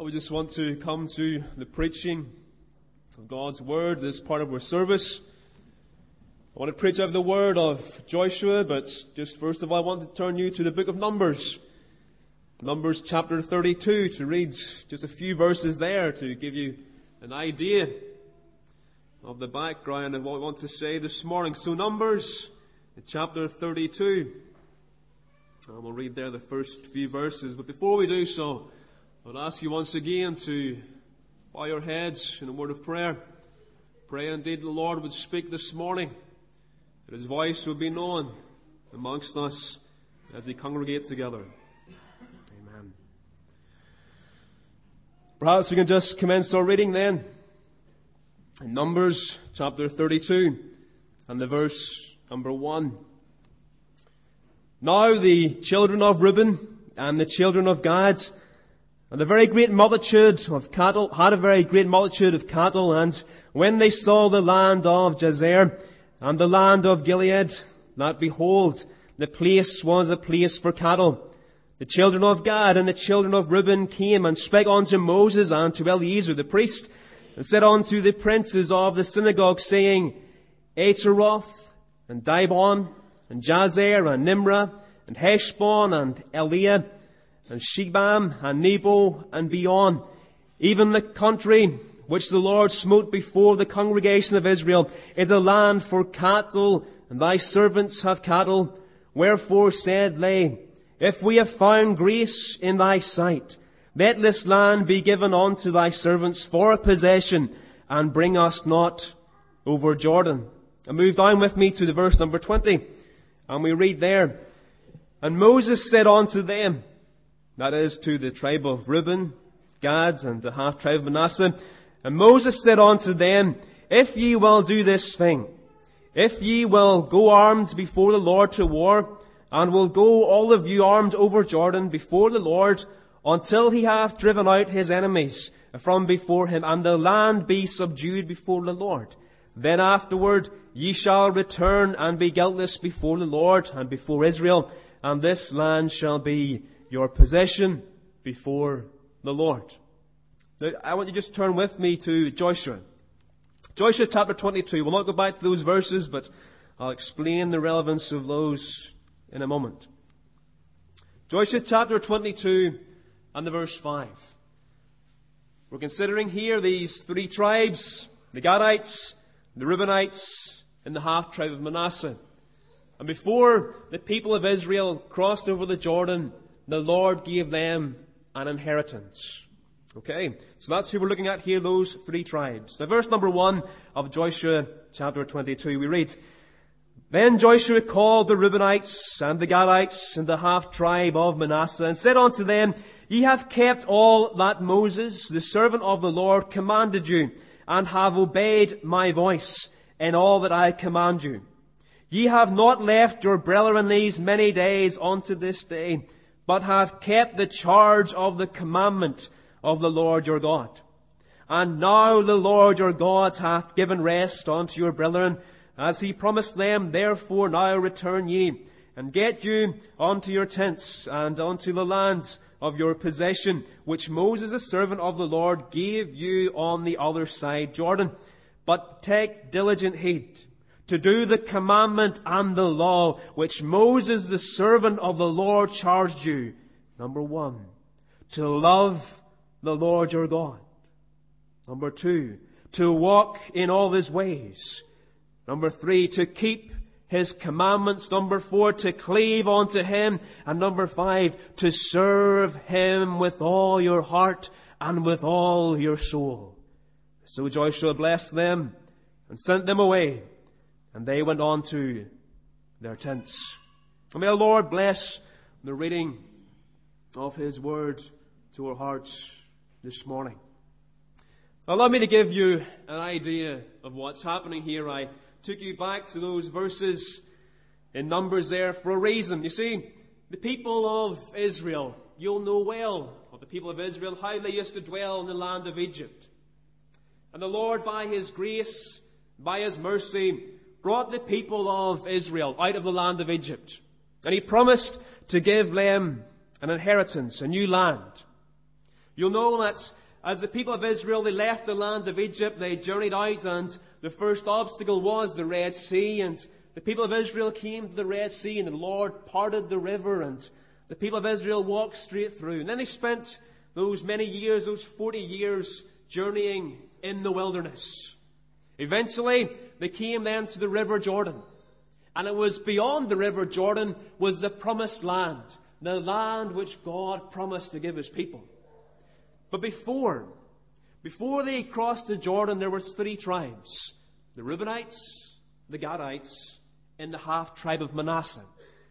We just want to come to the preaching of God's Word, this part of our service. I want to preach out of the Word of Joshua, but just first of all, I want to turn you to the book of Numbers. Numbers chapter 32, to read just a few verses there to give you an idea of the background of what we want to say this morning. So Numbers chapter 32. And we'll read there the first few verses. But before we do so, I'll ask you once again to bow your heads in a word of prayer. Pray indeed the Lord would speak this morning, that His voice would be known amongst us as we congregate together. Amen. Perhaps we can just commence our reading then in Numbers chapter 32 and the verse number 1. Now the children of Reuben and the children of Gad and a very great multitude of cattle, had a very great multitude of cattle, and when they saw the land of Jazer and the land of Gilead, that behold, the place was a place for cattle, the children of Gad and the children of Reuben came and spake unto Moses and to Eleazar the priest, and said unto the princes of the synagogue, saying, Ataroth and Dibon and Jazer and Nimrah and Heshbon and Eliah and Shebam and Nebo and beyond, even the country which the Lord smote before the congregation of Israel, is a land for cattle, and thy servants have cattle. Wherefore said they, If we have found grace in thy sight, let this land be given unto thy servants for a possession, and bring us not over Jordan. And move down with me to the verse number 20, and we read there, And Moses said unto them, that is to the tribe of Reuben, Gad, and the half tribe of Manasseh. And Moses said unto them, If ye will do this thing, if ye will go armed before the Lord to war, and will go all of you armed over Jordan before the Lord, until he hath driven out his enemies from before him, and the land be subdued before the Lord, then afterward ye shall return and be guiltless before the Lord and before Israel, and this land shall be your possession before the Lord. Now, I want you to just turn with me to Joshua. Joshua chapter 22. We'll not go back to those verses, but I'll explain the relevance of those in a moment. Joshua chapter 22 and the verse 5. We're considering here these three tribes, the Gadites, the Reubenites, and the half tribe of Manasseh. And before the people of Israel crossed over the Jordan, the Lord gave them an inheritance. Okay, so that's who we're looking at here, those three tribes. Now, verse number 1 of Joshua chapter 22, we read, Then Joshua called the Reubenites and the Gadites and the half tribe of Manasseh, and said unto them, Ye have kept all that Moses, the servant of the Lord, commanded you, and have obeyed my voice in all that I command you. Ye have not left your brethren these many days unto this day, but have kept the charge of the commandment of the Lord your God. And now the Lord your God hath given rest unto your brethren, as he promised them. Therefore now return ye, and get you unto your tents, and unto the lands of your possession, which Moses the servant of the Lord gave you on the other side Jordan. But take diligent heed to do the commandment and the law which Moses the servant of the Lord charged you. Number 1, to love the Lord your God. Number 2, to walk in all his ways. Number 3, to keep his commandments. Number 4, to cleave unto him. And number 5, to serve him with all your heart and with all your soul. So Joshua blessed them and sent them away, and they went on to their tents. And may the Lord bless the reading of his word to our hearts this morning. Allow me to give you an idea of what's happening here. I took you back to those verses in Numbers there for a reason. You see, the people of Israel, you'll know well of the people of Israel, how they used to dwell in the land of Egypt. And the Lord, by his grace, by his mercy, brought the people of Israel out of the land of Egypt. And he promised to give them an inheritance, a new land. You'll know that as the people of Israel, they left the land of Egypt, they journeyed out, and the first obstacle was the Red Sea, and the people of Israel came to the Red Sea, and the Lord parted the river, and the people of Israel walked straight through. And then they spent those many years, those 40 years, journeying in the wilderness. Eventually, they came then to the River Jordan. And it was beyond the River Jordan was the promised land, the land which God promised to give his people. But before they crossed the Jordan, there were 3 tribes: the Reubenites, the Gadites, and the half-tribe of Manasseh.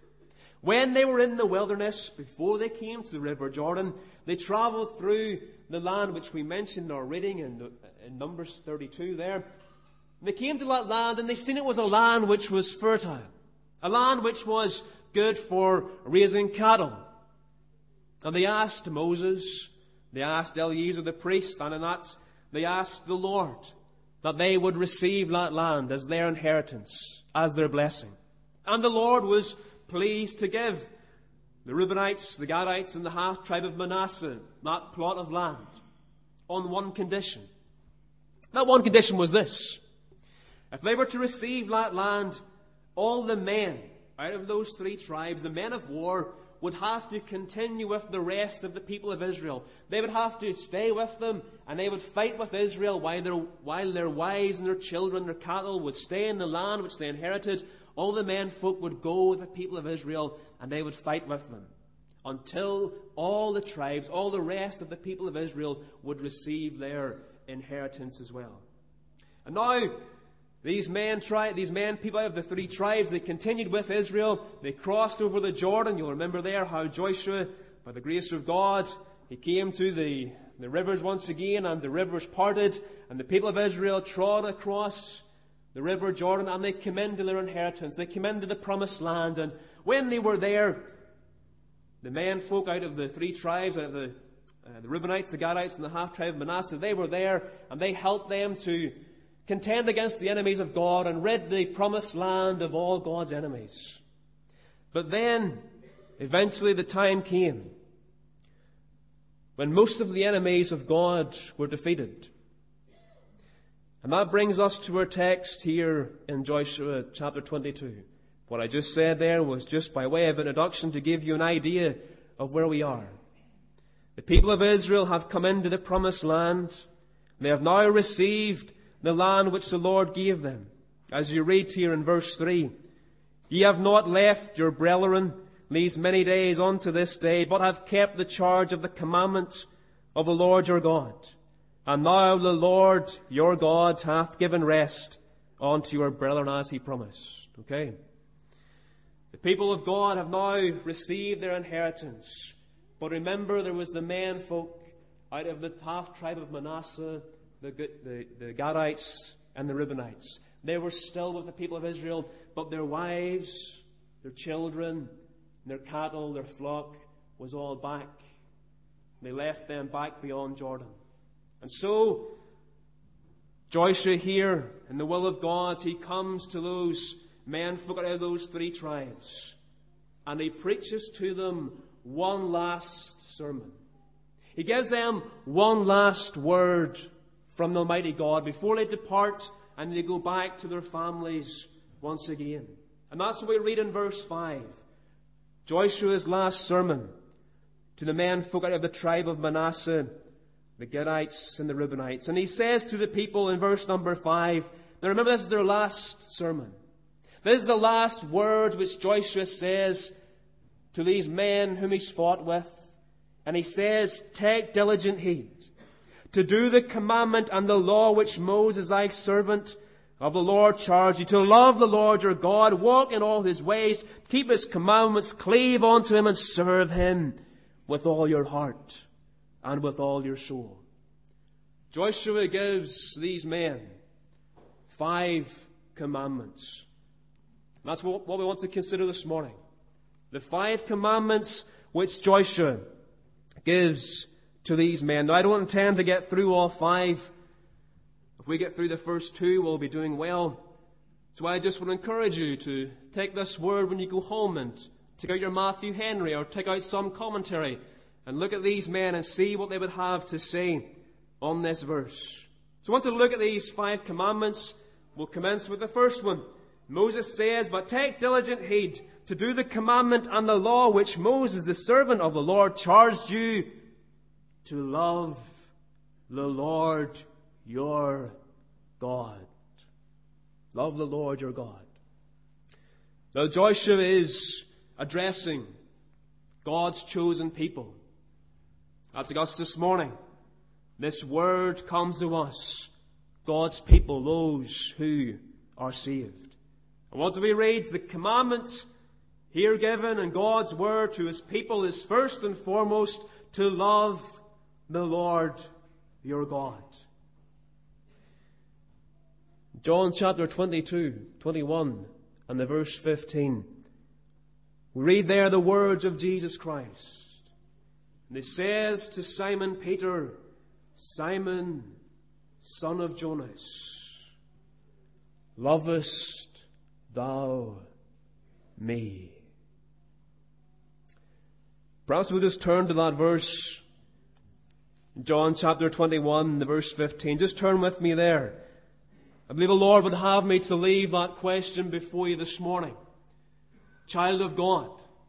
When they were in the wilderness, before they came to the River Jordan, they traveled through the land which we mentioned in our reading in Numbers 32 there. They came to that land and they seen it was a land which was fertile, a land which was good for raising cattle. And they asked Moses, they asked Eleazar the priest, and in that they asked the Lord that they would receive that land as their inheritance, as their blessing. And the Lord was pleased to give the Reubenites, the Gadites, and the half-tribe of Manasseh that plot of land on one condition. That one condition was this: if they were to receive that land, all the men out of those 3 tribes, the men of war, would have to continue with the rest of the people of Israel. They would have to stay with them, and they would fight with Israel while their wives and their children, their cattle, would stay in the land which they inherited. All the men folk would go with the people of Israel, and they would fight with them until all the tribes, all the rest of the people of Israel would receive their inheritance as well. And now, these men, people out of the 3 tribes, they continued with Israel. They crossed over the Jordan. You'll remember there how Joshua, by the grace of God, he came to the rivers once again, and the rivers parted, and the people of Israel trod across the River Jordan, and they came into their inheritance. They came into the promised land. And when they were there, the men folk out of the 3 tribes, out of the Reubenites, the Gadites, and the half-tribe of Manasseh, they were there, and they helped them to contend against the enemies of God and rid the promised land of all God's enemies. But then, eventually the time came when most of the enemies of God were defeated. And that brings us to our text here in Joshua chapter 22. What I just said there was just by way of introduction to give you an idea of where we are. The people of Israel have come into the promised land. They have now received the land which the Lord gave them. As you read here in verse 3, "Ye have not left your brethren these many days unto this day, but have kept the charge of the commandment of the Lord your God. And now the Lord your God hath given rest unto your brethren as he promised." Okay? The people of God have now received their inheritance. But remember, there was the men folk out of the half-tribe of Manasseh, the Gadites and the Reubenites. They were still with the people of Israel, but their wives, their children, their cattle, their flock was all back. They left them back beyond Jordan. And so, Joshua here, in the will of God, he comes to those men folk out of those 3 tribes, and he preaches to them one last sermon. He gives them one last word from the Almighty God before they depart and they go back to their families once again. And that's what we read in verse 5. Joshua's last sermon to the men folk out of the tribe of Manasseh, the Gadites and the Reubenites. And he says to the people in verse number 5, now remember, this is their last sermon. This is the last word which Joshua says to these men whom he's fought with. And he says, "Take diligent heed to do the commandment and the law which Moses, thy servant of the Lord, charged you, to love the Lord your God, walk in all his ways, keep his commandments, cleave unto him, and serve him with all your heart and with all your soul." Joshua gives these men 5 commandments. And that's what we want to consider this morning. The 5 commandments which Joshua gives to these men. Now, I don't intend to get through all 5. If we get through the first 2, we'll be doing well. So I just want to encourage you to take this word when you go home and take out your Matthew Henry or take out some commentary and look at these men and see what they would have to say on this verse. So I want to look at these 5 commandments. We'll commence with the first one. Moses says, "But take diligent heed to do the commandment and the law which Moses, the servant of the Lord, charged you to love the Lord your God." Love the Lord your God. Now Joshua is addressing God's chosen people. That's like us this morning. This word comes to us, God's people, those who are saved. And what do we read? The commandment here given in God's word to his people is first and foremost to love the Lord your God. John chapter 22, 21 and the verse 15. We read there the words of Jesus Christ. And it says to Simon Peter, "Simon, son of Jonas, lovest thou me?" Perhaps we'll just turn to that verse, John chapter 21, the verse 15. Just turn with me there. I believe the Lord would have me to leave that question before you this morning. Child of God,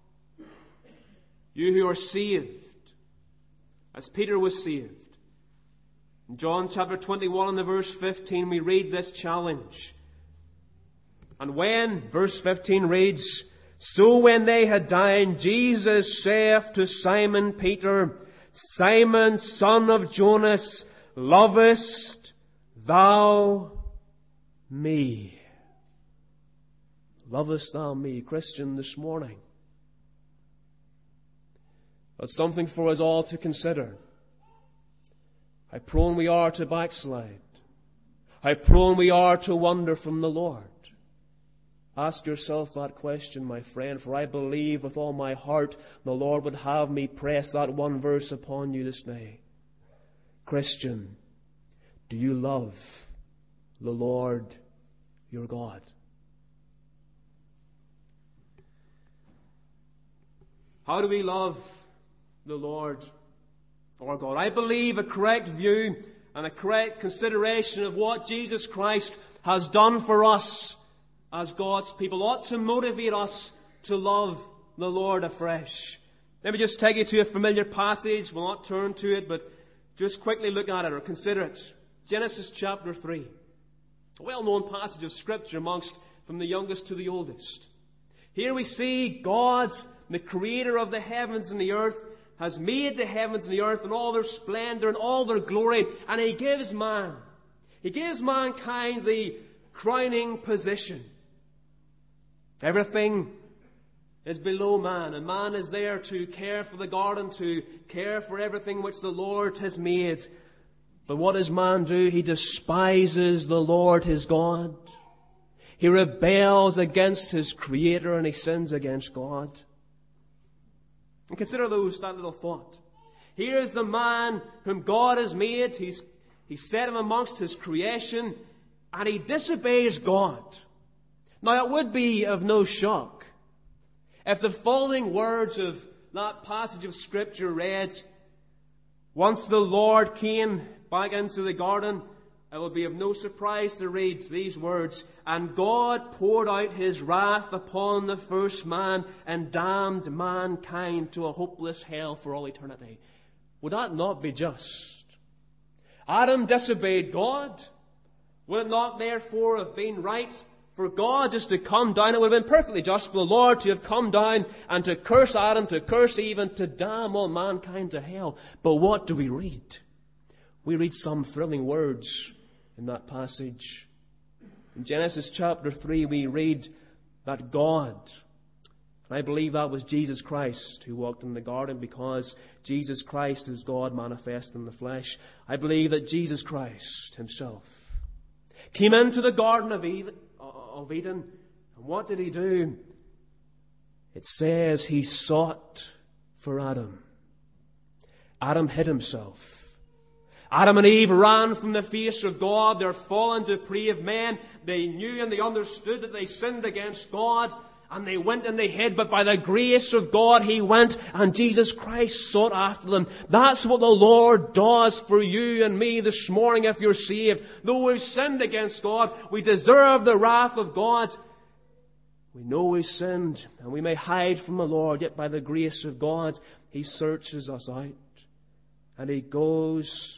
you who are saved, as Peter was saved. In John chapter 21 and the verse 15, we read this challenge. And when, verse 15 reads, "So when they had dined, Jesus saith to Simon Peter, Simon, son of Jonas, lovest thou me?" Lovest thou me, Christian, this morning? That's something for us all to consider. How prone we are to backslide. How prone we are to wander from the Lord. Ask yourself that question, my friend, for I believe with all my heart the Lord would have me press that one verse upon you this day. Christian, do you love the Lord your God? How do we love the Lord our God? I believe a correct view and a correct consideration of what Jesus Christ has done for us as God's people ought to motivate us to love the Lord afresh. Let me just take you to a familiar passage. We'll not turn to it, but just quickly look at it or consider it. Genesis chapter 3. A well-known passage of Scripture from the youngest to the oldest. Here we see God, the creator of the heavens and the earth, has made the heavens and the earth in all their splendor and all their glory, and He gives mankind the crowning position. Everything is below man, and man is there to care for the garden, to care for everything which the Lord has made. But what does man do? He despises the Lord his God. He rebels against his Creator, and he sins against God. And consider that little thought. Here is the man whom God has made. He's set him amongst his creation, and he disobeys God. Now, it would be of no shock if the following words of that passage of Scripture read, "Once the Lord came back into the garden," it will be of no surprise to read these words, "And God poured out His wrath upon the first man and damned mankind to a hopeless hell for all eternity." Would that not be just? Adam disobeyed God. Would it not therefore have been right for God just to come down? It would have been perfectly just for the Lord to have come down and to curse Adam, to curse Eve, and to damn all mankind to hell. But what do we read? We read some thrilling words in that passage. In Genesis chapter 3, we read that God, and I believe that was Jesus Christ who walked in the garden, because Jesus Christ is God manifest in the flesh. I believe that Jesus Christ Himself came into the Garden of Eden, and what did He do? It says He sought for Adam. Adam hid himself. Adam and Eve ran from the face of God. They're fallen, depraved men. They knew and they understood that they sinned against God. and they went and they hid, but by the grace of God he went, and Jesus Christ sought after them. That's what the Lord does for you and me this morning if you're saved. Though we've sinned against God, we deserve the wrath of God. We know we've sinned, and we may hide from the Lord, yet by the grace of God, he searches us out. And he goes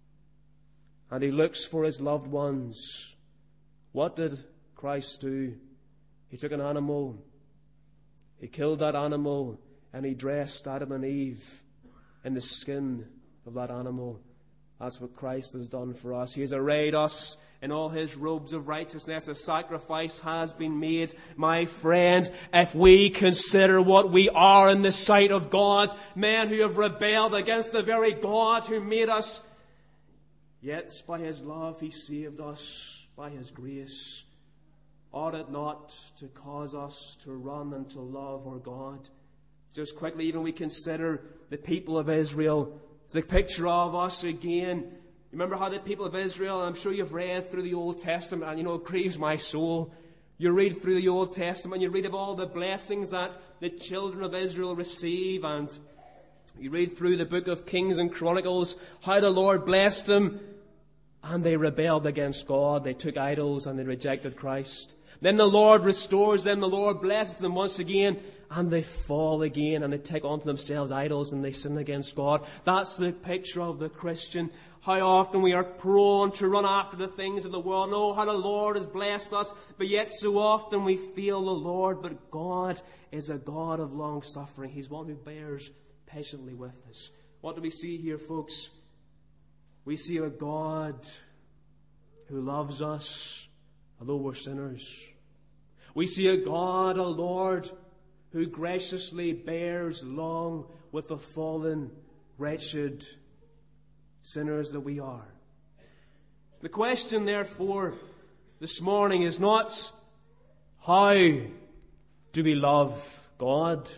and he looks for his loved ones. What did Christ do? He took an animal, he killed that animal, and he dressed Adam and Eve in the skin of that animal. That's what Christ has done for us. He has arrayed us in all his robes of righteousness. A sacrifice has been made. My friend, if we consider what we are in the sight of God, men who have rebelled against the very God who made us, yet by his love he saved us, by his grace, ought it not to cause us to run and to love our God? Just quickly, even we consider the people of Israel. It's a picture of us again. Remember how the people of Israel, I'm sure you've read through the Old Testament, and it grieves my soul. You read through the Old Testament, you read of all the blessings that the children of Israel receive, and you read through the book of Kings and Chronicles, how the Lord blessed them, and they rebelled against God. They took idols and they rejected Christ. Then the Lord restores them, the Lord blesses them once again, and they fall again, and they take unto themselves idols, and they sin against God. That's the picture of the Christian. How often we are prone to run after the things of the world. Know how the Lord has blessed us, but yet so often we fail the Lord. But God is a God of long suffering. He's one who bears patiently with us. What do we see here, folks? We see a God who loves us, although we're sinners. We see a God, a Lord, who graciously bears long with the fallen, wretched sinners that we are. The question, therefore, this morning is not how do we love God?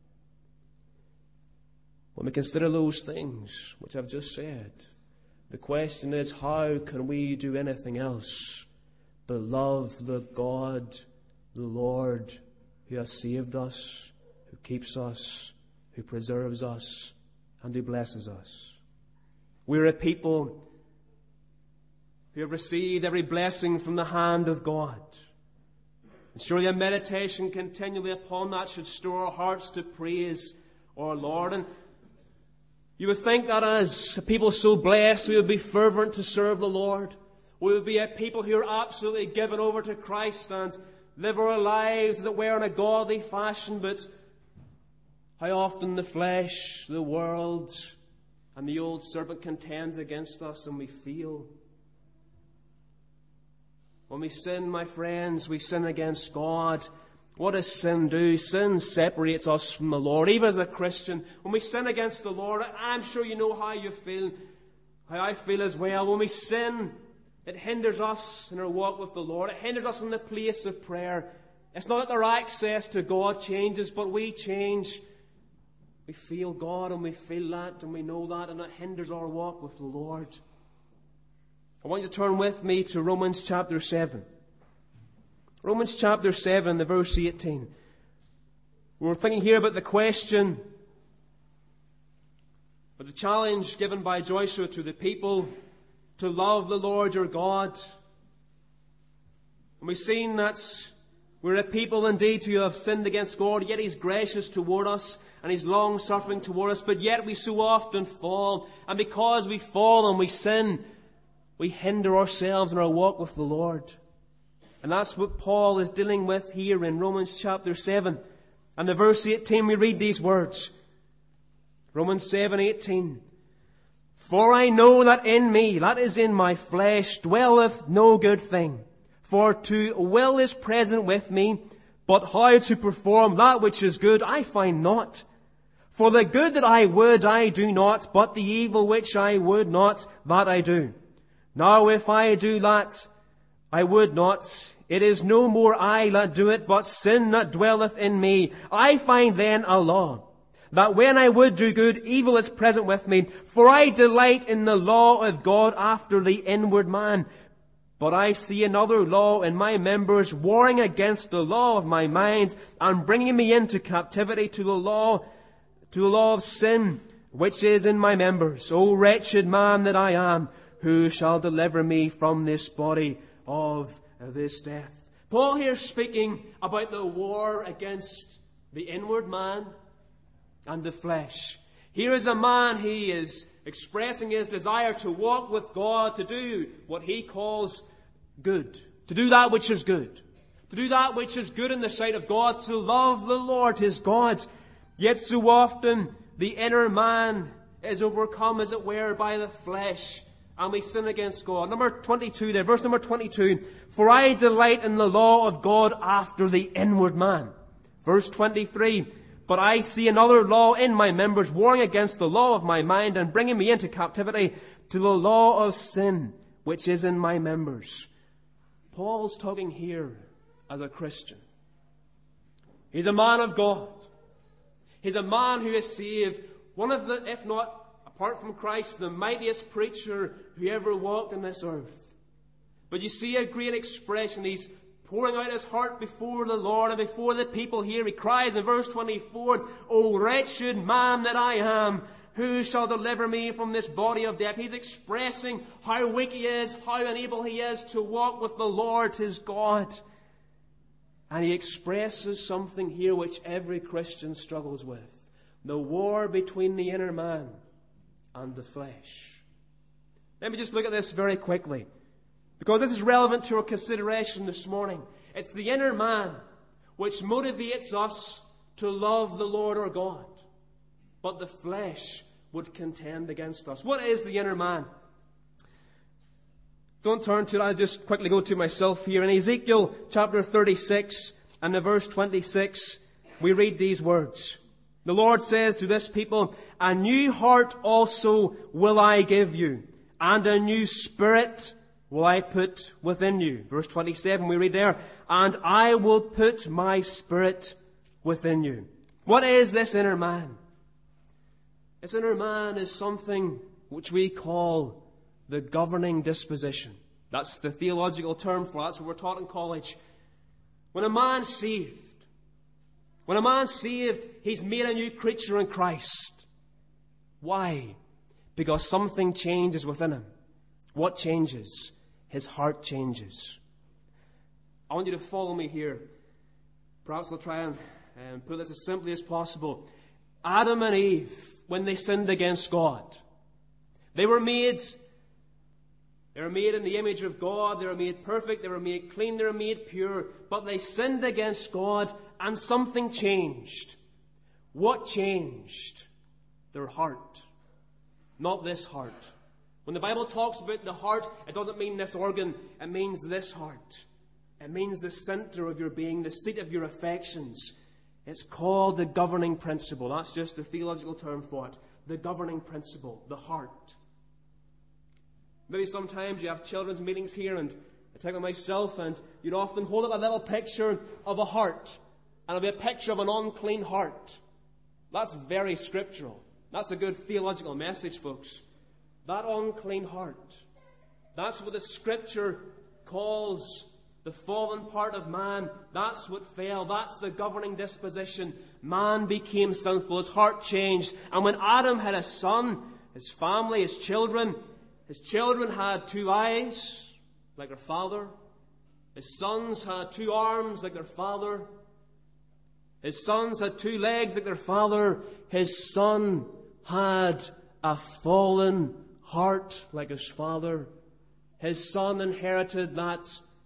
When we consider those things which I've just said, the question is, how can we do anything else but love the God, the Lord, who has saved us, who keeps us, who preserves us, and who blesses us? We're a people who have received every blessing from the hand of God. And surely a meditation continually upon that should stir our hearts to praise our Lord. And you would think that as a people so blessed, we would be fervent to serve the Lord. We would be a people who are absolutely given over to Christ and live our lives, as it were, in a godly fashion. But how often the flesh, the world, and the old serpent contends against us, and we fail. When we sin, my friends, we sin against God. What does sin do? Sin separates us from the Lord. Even as a Christian, when we sin against the Lord, I'm sure you know how you feel, how I feel as well. When we sin, it hinders us in our walk with the Lord. It hinders us in the place of prayer. It's not that our access to God changes, but we change. We feel God, and we feel that, and we know that, and it hinders our walk with the Lord. I want you to turn with me to Romans chapter 7. Romans chapter 7, the verse 18. We're thinking here about the question, but the challenge given by Joshua to the people to love the Lord your God. And we've seen that we're a people indeed who have sinned against God, yet He's gracious toward us, and He's long-suffering toward us, but yet we so often fall. And because we fall and we sin, we hinder ourselves in our walk with the Lord. And that's what Paul is dealing with here in Romans chapter 7. And the verse 18, we read these words. Romans 7:18. For I know that in me, that is in my flesh, dwelleth no good thing. For to will is present with me, but how to perform that which is good I find not. For the good that I would I do not, but the evil which I would not, that I do. Now if I do that I would not, it is no more I that do it, but sin that dwelleth in me. I find then a law, that when I would do good, evil is present with me. For I delight in the law of God after the inward man. But I see another law in my members, warring against the law of my mind, and bringing me into captivity to the law of sin, which is in my members. O wretched man that I am, who shall deliver me from this body of this death? Paul here speaking about the war against the inward man and the flesh. Here is a man, he is expressing his desire to walk with God, to do what he calls good, to do that which is good, to do that which is good in the sight of God, to love the Lord his God. Yet so often the inner man is overcome, as it were, by the flesh, and we sin against God. Number 22 there, verse number 22. For I delight in the law of God after the inward man. Verse 23. But I see another law in my members, warring against the law of my mind, and bringing me into captivity to the law of sin, which is in my members. Paul's talking here as a Christian. He's a man of God. He's a man who is saved. One of the, if not, apart from Christ, the mightiest preacher who ever walked on this earth. But you see a great expression. He's pouring out his heart before the Lord and before the people here. He cries in verse 24, O wretched man that I am, who shall deliver me from this body of death? He's expressing how weak he is, how unable he is to walk with the Lord his God. And he expresses something here which every Christian struggles with. The war between the inner man and the flesh. Let me just look at this very quickly, because this is relevant to our consideration this morning. It's the inner man which motivates us to love the Lord our God. But the flesh would contend against us. What is the inner man? Don't turn to it. I'll just quickly go to myself here. In Ezekiel chapter 36 and the verse 26, we read these words. The Lord says to this people, A new heart also will I give you, and a new spirit will I put within you. Verse 27, we read there, And I will put my spirit within you. What is this inner man? This inner man is something which we call the governing disposition. That's the theological term for it. That's what we're taught in college. When a man's saved, he's made a new creature in Christ. Why? Because something changes within him. What changes? His heart changes. I want you to follow me here. Perhaps I'll try and put this as simply as possible. Adam and Eve, when they sinned against God, they were made in the image of God. They were made perfect. They were made clean. They were made pure. But they sinned against God, and something changed. What changed? Their heart. Not this heart. When the Bible talks about the heart, it doesn't mean this organ. It means this heart. It means the center of your being, the seat of your affections. It's called the governing principle. That's just the theological term for it. The governing principle, the heart. Maybe sometimes you have children's meetings here, and I take it myself, and you'd often hold up a little picture of a heart, and it'll be a picture of an unclean heart. That's very scriptural. That's a good theological message, folks. That unclean heart. That's what the Scripture calls the fallen part of man. That's what fell. That's the governing disposition. Man became sinful. His heart changed. And when Adam had a son, his family, his children had two eyes, like their father. His sons had two arms, like their father. His sons had two legs, like their father. His son had a fallen heart, like his father. His son inherited that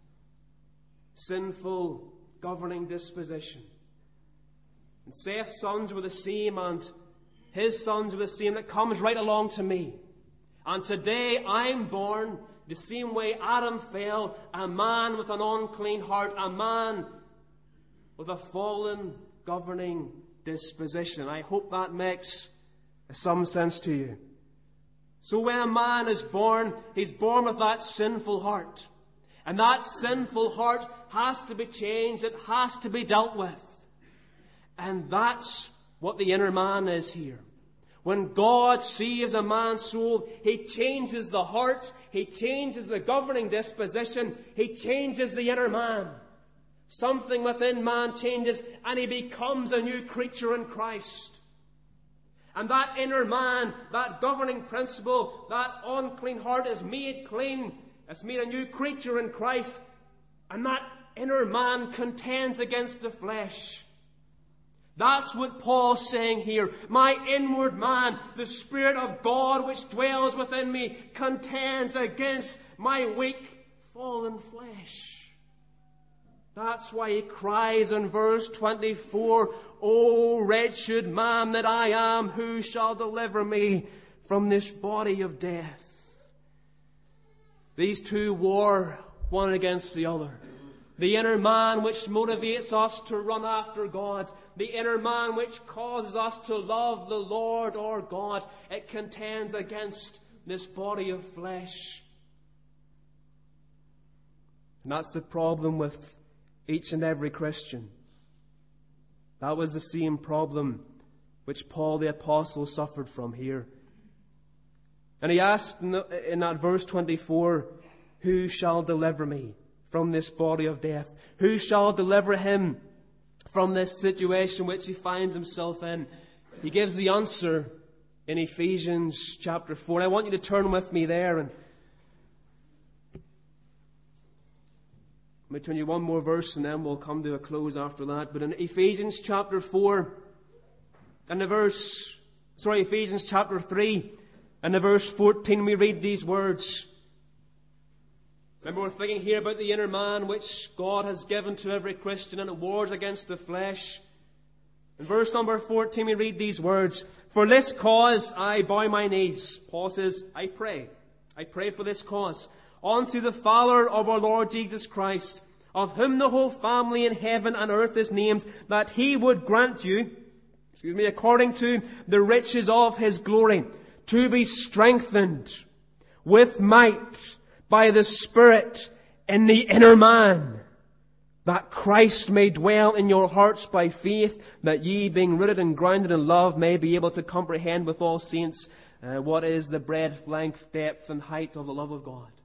sinful governing disposition. And Seth's sons were the same, and his sons were the same. That comes right along to me. And today I'm born the same way Adam fell, a man with an unclean heart, a man with a fallen governing disposition. I hope that makes some sense to you. So when a man is born, he's born with that sinful heart. And that sinful heart has to be changed. It has to be dealt with. And that's what the inner man is here. When God saves a man's soul, He changes the heart, He changes the governing disposition, He changes the inner man. Something within man changes and he becomes a new creature in Christ. And that inner man, that governing principle, that unclean heart is made clean. It's made a new creature in Christ. And that inner man contends against the flesh. That's what Paul's saying here. My inward man, the Spirit of God which dwells within me, contends against my weak, fallen flesh. That's why he cries in verse 24, O wretched man that I am, who shall deliver me from this body of death? These two war one against the other. The inner man which motivates us to run after God, the inner man which causes us to love the Lord our God, it contends against this body of flesh. And that's the problem with each and every Christian. That was the same problem which Paul the Apostle suffered from here. And he asked in that verse 24, who shall deliver me from this body of death? Who shall deliver him from this situation which he finds himself in? He gives the answer in Ephesians chapter 4. I want you to turn with me there, and let me turn you one more verse and then we'll come to a close after that. But in Ephesians chapter 4 and Ephesians chapter 3 and the verse 14, we read these words. Remember, we're thinking here about the inner man which God has given to every Christian, and it wars against the flesh. In verse number 14 we read these words, For this cause I bow my knees. Paul says, I pray for this cause, unto the Father of our Lord Jesus Christ, of whom the whole family in heaven and earth is named, that He would grant you, according to the riches of His glory, to be strengthened with might by the Spirit in the inner man, that Christ may dwell in your hearts by faith, that ye, being rooted and grounded in love, may be able to comprehend with all saints what is the breadth, length, depth, and height of the love of God.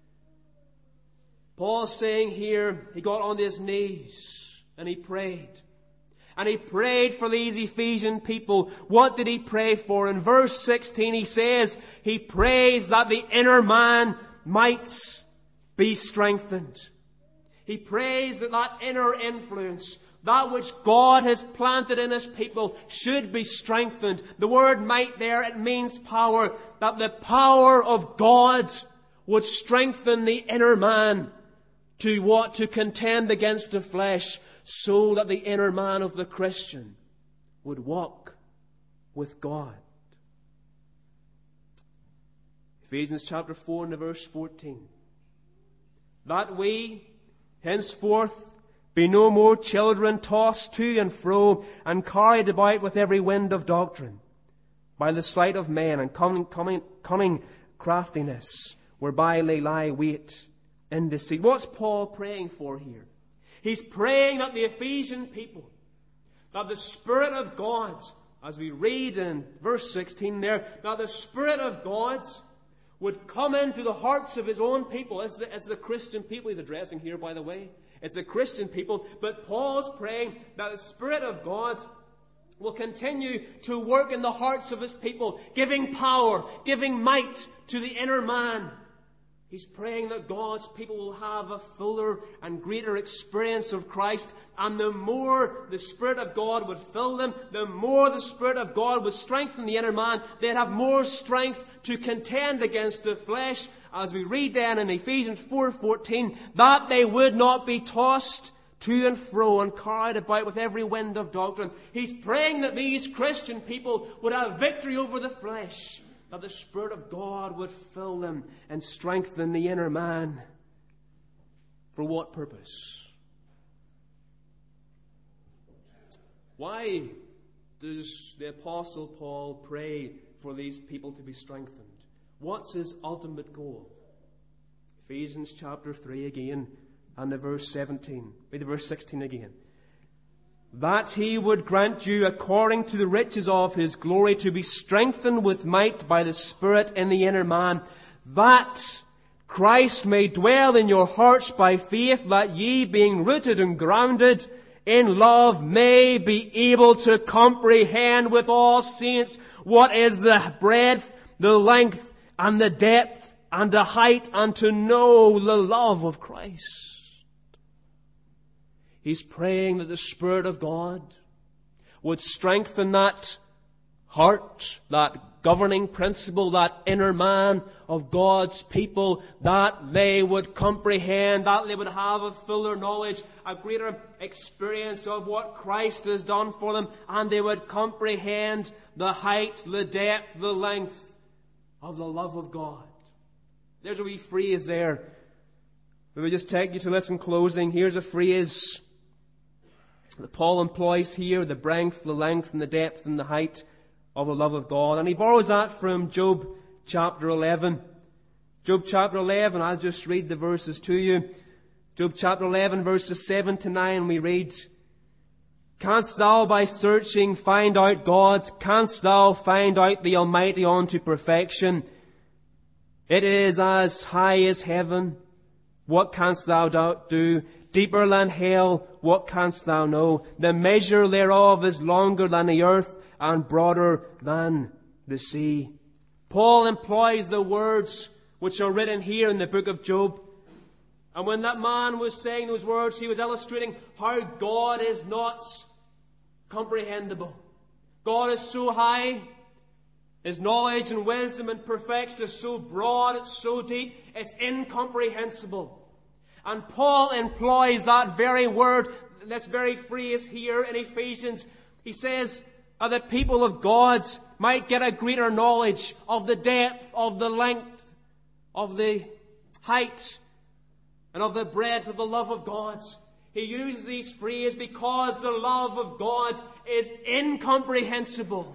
Paul's saying here, he got on his knees and he prayed. And he prayed for these Ephesian people. What did he pray for? In verse 16 he says, he prays that the inner man might be strengthened. He prays that that inner influence, that which God has planted in His people, should be strengthened. The word might there, it means power. That the power of God would strengthen the inner man to contend against the flesh, so that the inner man of the Christian would walk with God. Ephesians chapter 4 and verse 14. That we henceforth be no more children tossed to and fro and carried about with every wind of doctrine, by the sleight of men and cunning craftiness, whereby they lie wait in deceit. What's Paul praying for here? He's praying that the Ephesian people, that the Spirit of God, as we read in verse 16 there, that the Spirit of God would come into the hearts of His own people. It's the Christian people He's addressing here, by the way. It's the Christian people. But Paul's praying that the Spirit of God will continue to work in the hearts of His people, giving power, giving might to the inner man. He's praying that God's people will have a fuller and greater experience of Christ. And the more the Spirit of God would fill them, the more the Spirit of God would strengthen the inner man. They'd have more strength to contend against the flesh. As we read then in Ephesians 4:14, that they would not be tossed to and fro and carried about with every wind of doctrine. He's praying that these Christian people would have victory over the flesh, that the Spirit of God would fill them and strengthen the inner man. For what purpose? Why does the Apostle Paul pray for these people to be strengthened? What's his ultimate goal? Ephesians chapter 3 again and the verse 17. Read the verse 16 again. that he would grant you, according to the riches of his glory, to be strengthened with might by the Spirit in the inner man, that Christ may dwell in your hearts by faith, that ye, being rooted and grounded in love, may be able to comprehend with all saints what is the breadth, the length, and the depth, and the height, and to know the love of Christ. He's praying that the Spirit of God would strengthen that heart, that governing principle, that inner man of God's people, that they would comprehend, that they would have a fuller knowledge, a greater experience of what Christ has done for them, and they would comprehend the height, the depth, the length of the love of God. There's a wee phrase there. We will just take you to this in closing. Here's a phrase that Paul employs here: the breadth, the length, and the depth, and the height of the love of God. And he borrows that from Job chapter 11. Job chapter 11, I'll just read the verses to you. Job chapter 11, verses 7 to 9, we read, Canst thou by searching find out God? Canst thou find out the Almighty unto perfection? It is as high as heaven. What canst thou do? Deeper than hell, what canst thou know? The measure thereof is longer than the earth, and broader than the sea. Paul employs the words which are written here in the book of Job. And when that man was saying those words, he was illustrating how God is not comprehensible. God is so high. His knowledge and wisdom and perfection is so broad, it's so deep, it's incomprehensible. And Paul employs that very word, this very phrase here in Ephesians. He says that the people of God might get a greater knowledge of the depth, of the length, of the height, and of the breadth of the love of God. He uses these phrases because the love of God is incomprehensible.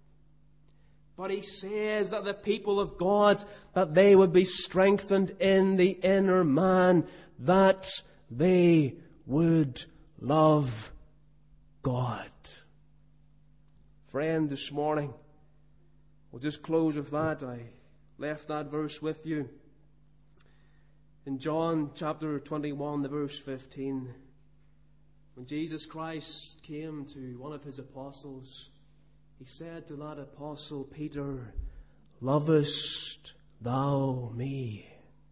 But he says that the people of God, that they would be strengthened in the inner man, that they would love God. Friend, this morning, we'll just close with that. I left that verse with you. In John chapter 21, the verse 15, when Jesus Christ came to one of his apostles, he said to that apostle, Peter, lovest thou me?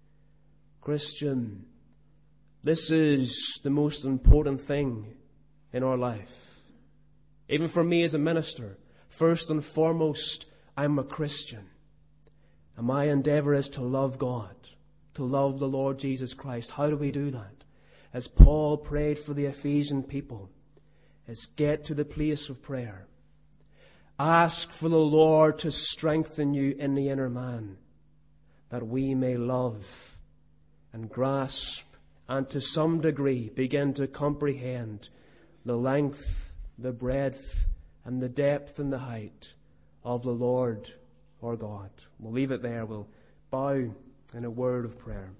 Christian, this is the most important thing in our life. Even for me as a minister, first and foremost, I'm a Christian. And my endeavor is to love God, to love the Lord Jesus Christ. How do we do that? As Paul prayed for the Ephesian people, is get to the place of prayer. Ask for the Lord to strengthen you in the inner man, that we may love and grasp and to some degree begin to comprehend the length, the breadth, and the depth and the height of the Lord our God. We'll leave it there. We'll bow in a word of prayer.